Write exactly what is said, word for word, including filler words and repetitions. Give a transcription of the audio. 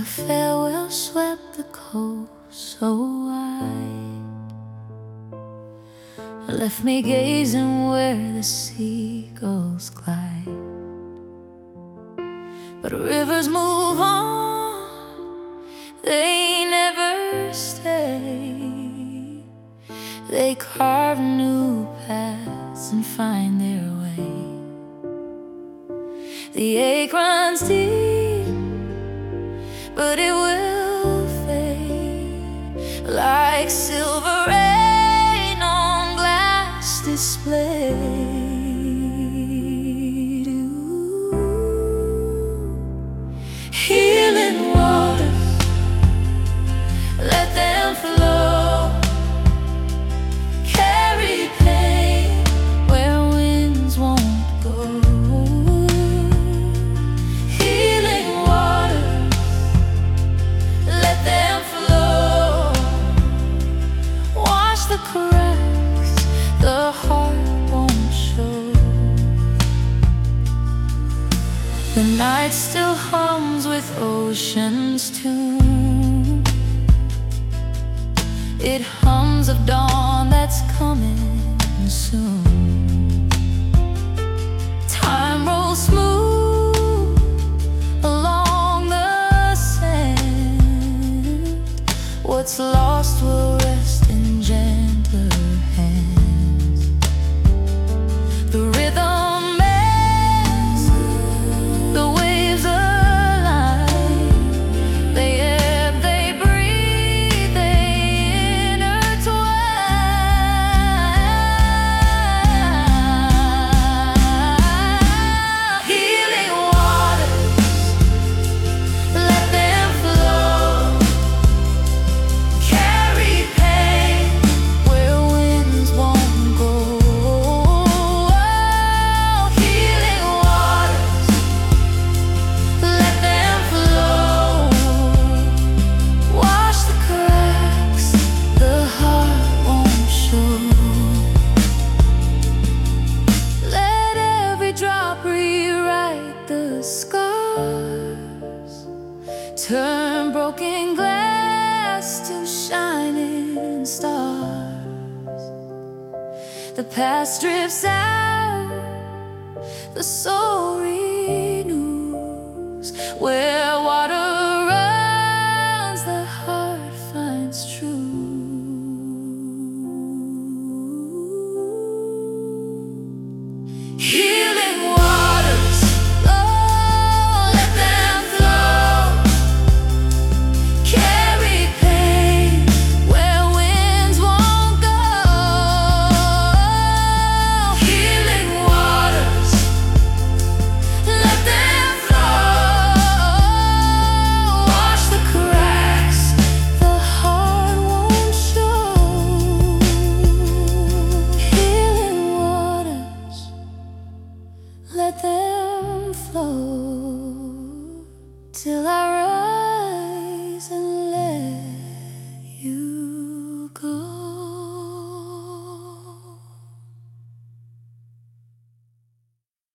farewell swept the coast so wide, left me gazing where the seagulls glide. But rivers move on, they never stay. They carve new paths and find their way. The ache runs deep, but it will fade like silver rain on glass displayed. Healing waters, let them flow, carry pain where winds won't go. Healing waters, let them flow, wash the cracks the heart won't show. The night still hums with ocean's tune. It hums of dawn that's coming soon. Time rolls smooth along the sand. What's lost will rest in gentler hands. The rhythm ends, the waves align. They ebb, they breathe, they intertwine. Healing waters, let them flow, carry pain where winds won't go. Healing waters, let them flow, wash the cracks the heart won't show. Let every drop rewrite the scars, turn broken glass to shining stars. The past drifts out, the soul renews where